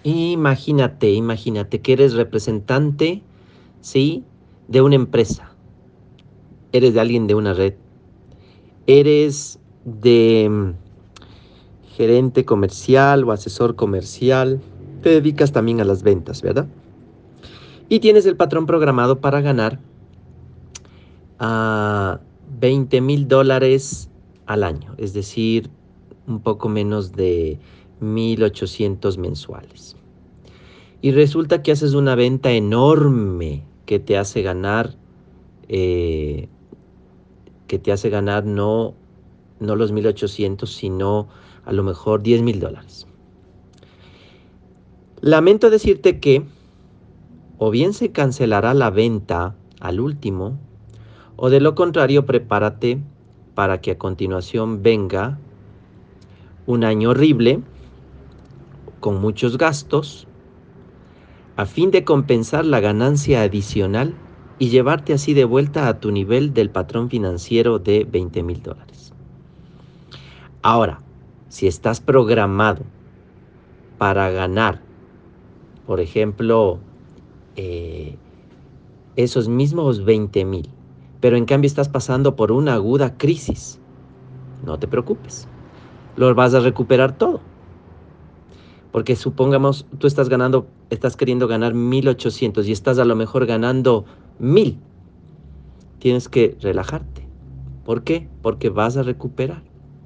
Imagínate que eres representante, ¿sí? De una empresa. Eres de alguien de una red. Eres de gerente comercial o asesor comercial. Te dedicas también a las ventas, ¿verdad? Y tienes el patrón programado para ganar a $20,000 al año, es decir, un poco menos de 1,800 mensuales. Y resulta que haces una venta enorme que te hace ganar, eh, no los 1,800, sino a lo mejor $10,000. Lamento decirte que o bien se cancelará la venta al último, o de lo contrario, prepárate para que a continuación venga un año horrible, con muchos gastos, a fin de compensar la ganancia adicional y llevarte así de vuelta a tu nivel del patrón financiero de $20,000. Ahora, si estás programado para ganar, por ejemplo, eh, esos mismos 20,000, pero en cambio estás pasando por una aguda crisis, no te preocupes, lo vas a recuperar todo. Porque supongamos, tú estás queriendo ganar 1,800 y estás a lo mejor ganando 1,000. Tienes que relajarte. ¿Por qué? Porque vas a recuperar.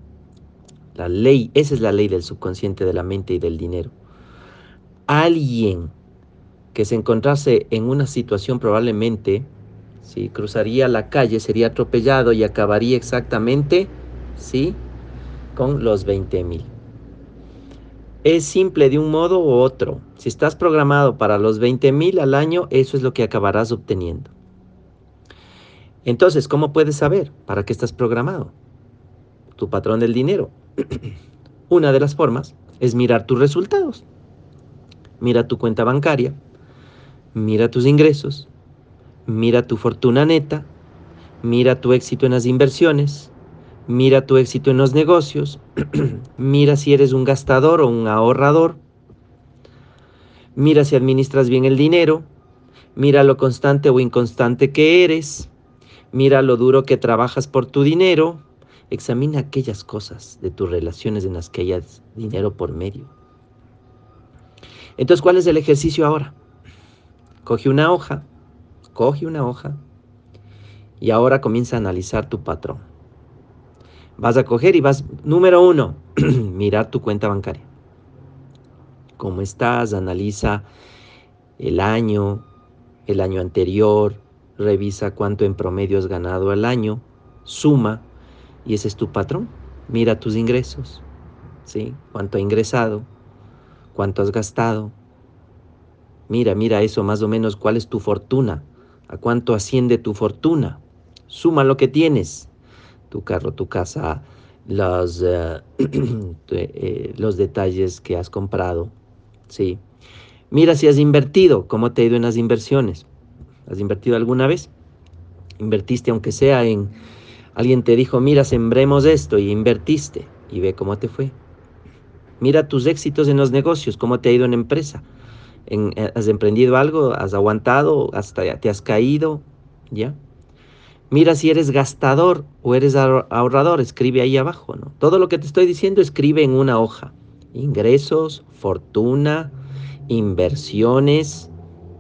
Esa es la ley del subconsciente, de la mente y del dinero. Alguien que se encontrase en una situación probablemente, si cruzaría la calle, sería atropellado y acabaría exactamente, ¿sí?, con los 20,000. Es simple de un modo u otro. Si estás programado para los 20,000 al año, eso es lo que acabarás obteniendo. Entonces, ¿cómo puedes saber para qué estás programado? Tu patrón del dinero. Una de las formas es mirar tus resultados. Mira tu cuenta bancaria, mira tus ingresos, mira tu fortuna neta, mira tu éxito en las inversiones, mira tu éxito en los negocios, mira si eres un gastador o un ahorrador, mira si administras bien el dinero, mira lo constante o inconstante que eres, mira lo duro que trabajas por tu dinero, examina aquellas cosas de tus relaciones en las que hayas dinero por medio. Entonces, ¿cuál es el ejercicio ahora? Coge una hoja y ahora comienza a analizar tu patrón. Vas a coger y número 1, mirar tu cuenta bancaria. ¿Cómo estás? Analiza el año, el año anterior, revisa cuánto en promedio has ganado al año, suma, y ese es tu patrón. Mira tus ingresos, ¿sí? Cuánto ha ingresado, cuánto has gastado. Mira eso más o menos, cuál es tu fortuna, a cuánto asciende tu fortuna. Suma lo que tienes, tu carro, tu casa, los detalles que has comprado, ¿sí? Mira si has invertido, cómo te ha ido en las inversiones. ¿Has invertido alguna vez? Invertiste aunque sea en... Alguien te dijo, mira, sembremos esto, y invertiste, y ve cómo te fue. Mira tus éxitos en los negocios, cómo te ha ido en empresa. ¿Has emprendido algo? ¿Has aguantado? ¿Hasta te has caído? ¿Ya? Mira si eres gastador o eres ahorrador, escribe ahí abajo, ¿no? Todo lo que te estoy diciendo, escribe en una hoja. Ingresos, fortuna, inversiones,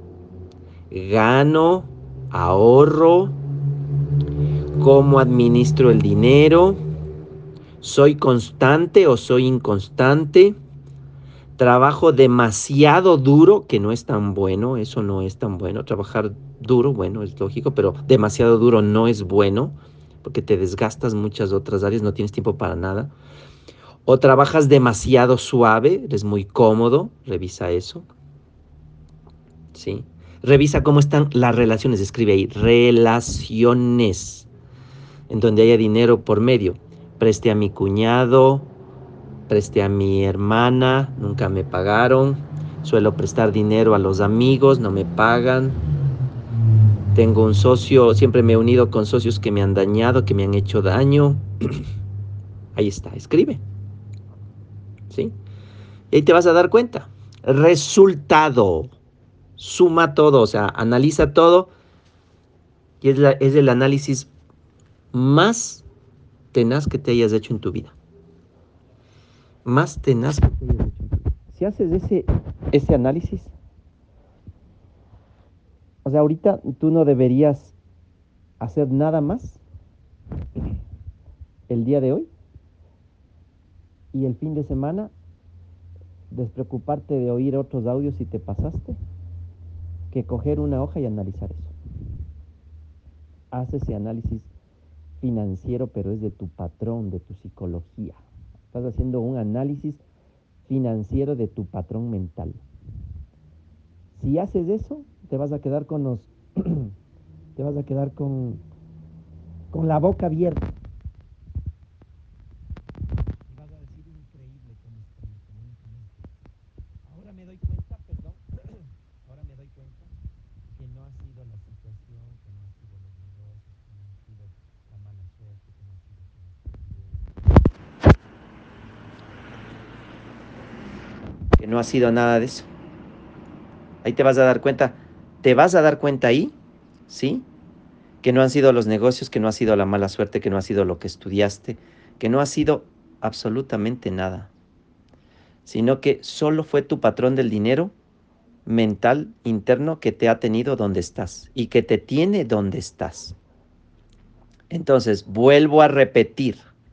gano, ahorro, cómo administro el dinero, soy constante o soy inconstante, trabajo demasiado duro, que no es tan bueno, eso no es tan bueno. Trabajar duro, bueno, es lógico, pero demasiado duro no es bueno, porque te desgastas muchas otras áreas, no tienes tiempo para nada. O trabajas demasiado suave, eres muy cómodo, revisa eso, ¿sí? Revisa cómo están las relaciones, escribe ahí, relaciones, en donde haya dinero por medio. Presté a mi cuñado, presté a mi hermana, nunca me pagaron. Suelo prestar dinero a los amigos, no me pagan. Tengo un socio, siempre me he unido con socios que me han dañado, que me han hecho daño. Ahí está, escribe, ¿sí? Y ahí te vas a dar cuenta. resultado. Suma todo, o sea, analiza todo y es el análisis más tenaz que te hayas hecho en tu vida. Más tenaz que te hayas hecho en tu vida. Si haces ese análisis, o sea, ahorita tú no deberías hacer nada más el día de hoy y el fin de semana despreocuparte de oír otros audios si te pasaste, que coger una hoja y analizar eso. Haz ese análisis financiero, pero es de tu patrón, de tu psicología. Estás haciendo un análisis financiero de tu patrón mental. Si haces eso, te vas a quedar con los te vas a quedar con la boca abierta. Y vas a decir increíble cómo estoy económicamente. Ahora me doy cuenta, perdón, ahora me doy cuenta que no ha sido la situación, que no ha sido los negocios, que no ha sido la mala suerte, que no ha sido que no estudié, que no ha sido nada de eso. Ahí te vas a dar cuenta, ahí, ¿sí? Que no han sido los negocios, que no ha sido la mala suerte, que no ha sido lo que estudiaste, que no ha sido absolutamente nada, sino que solo fue tu patrón del dinero mental interno que te ha tenido donde estás y que te tiene donde estás. Entonces, vuelvo a repetir,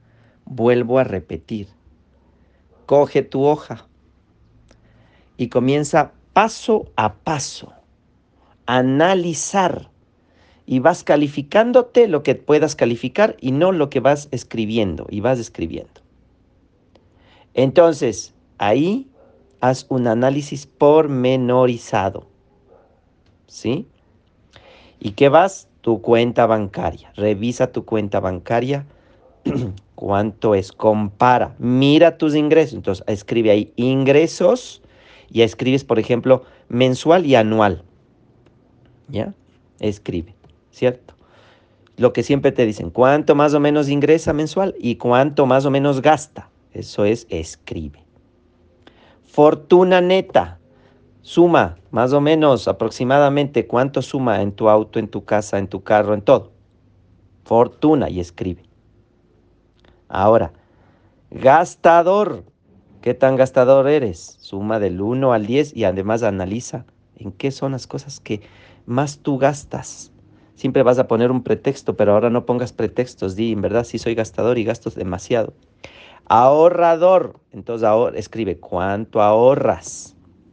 coge tu hoja y comienza paso a paso a analizar y vas calificándote lo que puedas calificar y no lo que vas escribiendo y vas escribiendo. Entonces, ahí haz un análisis pormenorizado, ¿sí? ¿Y qué vas? Tu cuenta bancaria. Revisa tu cuenta bancaria. ¿Cuánto es? Compara. Mira tus ingresos. Entonces, escribe ahí ingresos y escribes, por ejemplo, mensual y anual. ¿Ya? Escribe, ¿cierto? Lo que siempre te dicen, ¿cuánto más o menos ingresa mensual y cuánto más o menos gasta? Eso es, escribe. Fortuna neta. Suma, más o menos, aproximadamente, cuánto suma en tu auto, en tu casa, en tu carro, en todo. Fortuna y escribe. Ahora, gastador. ¿Qué tan gastador eres? Suma del 1 al 10 y además analiza en qué son las cosas que más tú gastas. Siempre vas a poner un pretexto, pero ahora no pongas pretextos. Di, en verdad, sí soy gastador y gasto demasiado. Ahorrador. Entonces, escribe, ¿cuánto ahorras?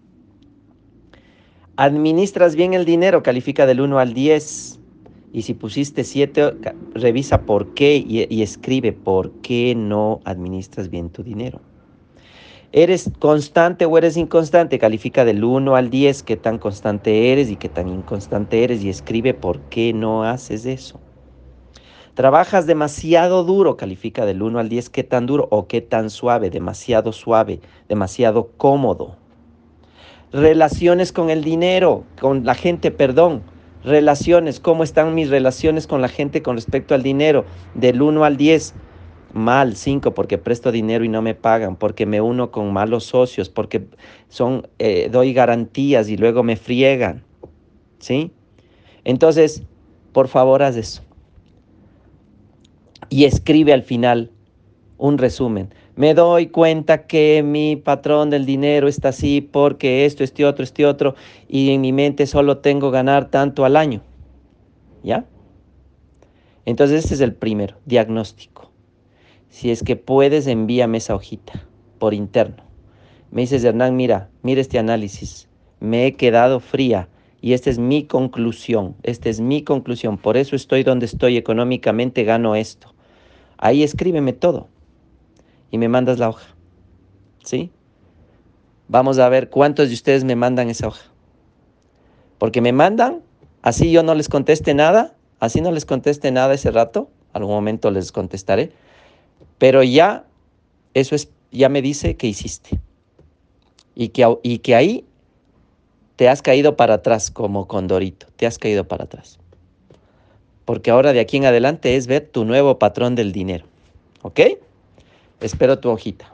Administras bien el dinero, califica del 1 al 10. Y si pusiste 7, revisa por qué y escribe por qué no administras bien tu dinero. ¿Eres constante o eres inconstante? Califica del 1 al 10 qué tan constante eres y qué tan inconstante eres y escribe por qué no haces eso. ¿Trabajas demasiado duro? Califica del 1 al 10 qué tan duro o qué tan suave, demasiado cómodo. Relaciones con el dinero, con la gente, perdón. Relaciones, ¿cómo están mis relaciones con la gente con respecto al dinero? Del 1 al 10, mal, 5, porque presto dinero y no me pagan, porque me uno con malos socios, porque doy garantías y luego me friegan, ¿sí? Entonces, por favor, haz eso. Y escribe al final un resumen. Me doy cuenta que mi patrón del dinero está así porque esto, este otro, y en mi mente solo tengo ganar tanto al año. ¿Ya? Entonces este es el primero, diagnóstico. Si es que puedes, envíame esa hojita por interno. Me dices, Hernán, mira este análisis. Me he quedado fría y esta es mi conclusión. Por eso estoy donde estoy económicamente, gano esto. Ahí escríbeme todo y me mandas la hoja. ¿Sí? Vamos a ver cuántos de ustedes me mandan esa hoja. Porque me mandan, así yo no les conteste nada, ese rato, algún momento les contestaré, pero ya, ya me dice que hiciste. Y que ahí te has caído para atrás como Condorito, te has caído para atrás. Porque ahora de aquí en adelante es ver tu nuevo patrón del dinero. ¿Ok? Espero tu hojita.